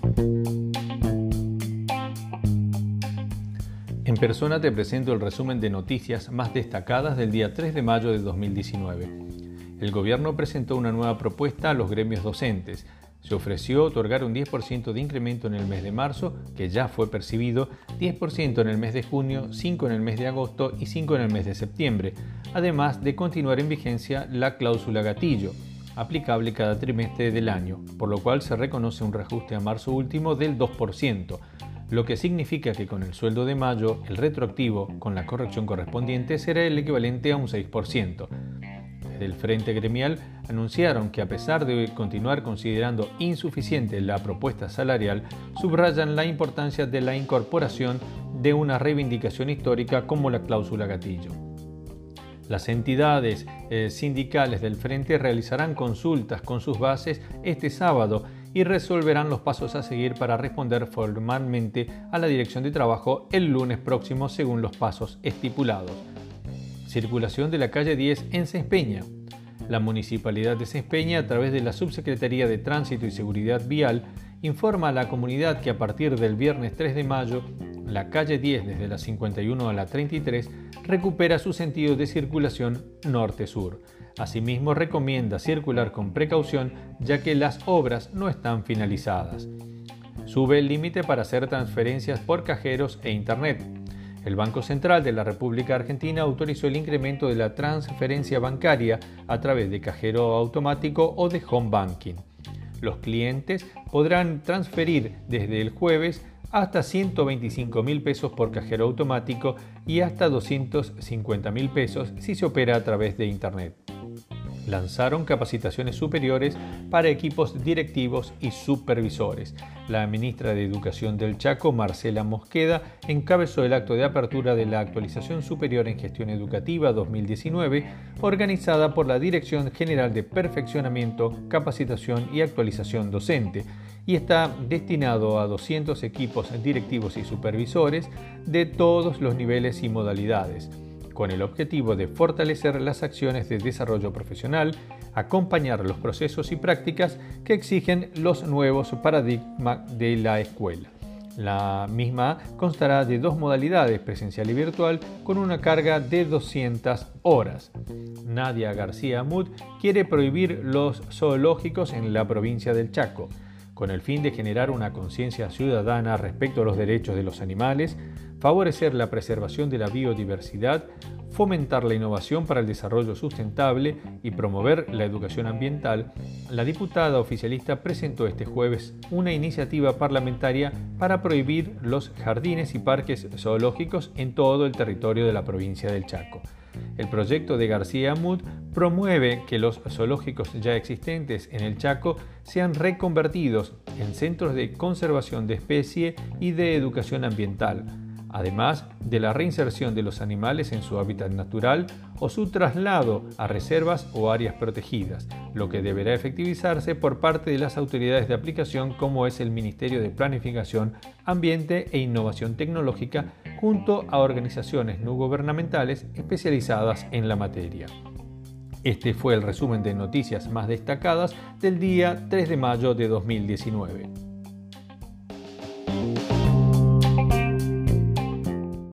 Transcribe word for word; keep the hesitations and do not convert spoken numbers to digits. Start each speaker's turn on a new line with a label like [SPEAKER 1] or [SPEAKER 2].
[SPEAKER 1] En persona te presento el resumen de noticias más destacadas del día tres de mayo de dos mil diecinueve. El gobierno presentó una nueva propuesta a los gremios docentes. Se ofreció otorgar un diez por ciento de incremento en el mes de marzo, que ya fue percibido, diez por ciento en el mes de junio, cinco por ciento en el mes de agosto y cinco por ciento en el mes de septiembre, además de continuar en vigencia la cláusula gatillo, aplicable cada trimestre del año, por lo cual se reconoce un reajuste a marzo último del dos por ciento, lo que significa que con el sueldo de mayo, el retroactivo, con la corrección correspondiente, será el equivalente a un seis por ciento. Desde el Frente Gremial anunciaron que a pesar de continuar considerando insuficiente la propuesta salarial, subrayan la importancia de la incorporación de una reivindicación histórica como la cláusula gatillo. Las entidades eh, sindicales del Frente realizarán consultas con sus bases este sábado y resolverán los pasos a seguir para responder formalmente a la Dirección de Trabajo el lunes próximo según los pasos estipulados. Circulación de la calle diez en Sespeña. La Municipalidad de Sespeña, a través de la Subsecretaría de Tránsito y Seguridad Vial, informa a la comunidad que a partir del viernes tres de mayo, la calle diez desde la cincuenta y uno a la treinta y tres recupera su sentido de circulación norte-sur. Asimismo, recomienda circular con precaución ya que las obras no están finalizadas. Sube el límite para hacer transferencias por cajeros e internet. El Banco Central de la República Argentina autorizó el incremento de la transferencia bancaria a través de cajero automático o de home banking. Los clientes podrán transferir desde el jueves hasta ciento veinticinco mil pesos por cajero automático y hasta doscientos cincuenta mil pesos si se opera a través de Internet. Lanzaron capacitaciones superiores para equipos directivos y supervisores. La ministra de Educación del Chaco, Marcela Mosqueda, encabezó el acto de apertura de la Actualización Superior en Gestión Educativa dos mil diecinueve, organizada por la Dirección General de Perfeccionamiento, Capacitación y Actualización Docente, y está destinado a doscientos equipos directivos y supervisores de todos los niveles y modalidades, con el objetivo de fortalecer las acciones de desarrollo profesional, acompañar los procesos y prácticas que exigen los nuevos paradigmas de la escuela. La misma constará de dos modalidades, presencial y virtual, con una carga de doscientas horas. Nadia García Amut quiere prohibir los zoológicos en la provincia del Chaco, con el fin de generar una conciencia ciudadana respecto a los derechos de los animales, favorecer la preservación de la biodiversidad, fomentar la innovación para el desarrollo sustentable y promover la educación ambiental. La diputada oficialista presentó este jueves una iniciativa parlamentaria para prohibir los jardines y parques zoológicos en todo el territorio de la provincia del Chaco. El proyecto de García Amut promueve que los zoológicos ya existentes en el Chaco sean reconvertidos en centros de conservación de especie y de educación ambiental, además de la reinserción de los animales en su hábitat natural o su traslado a reservas o áreas protegidas, lo que deberá efectivizarse por parte de las autoridades de aplicación como es el Ministerio de Planificación, Ambiente e Innovación Tecnológica, junto a organizaciones no gubernamentales especializadas en la materia. Este fue el resumen de noticias más destacadas del día tres de mayo de dos mil diecinueve.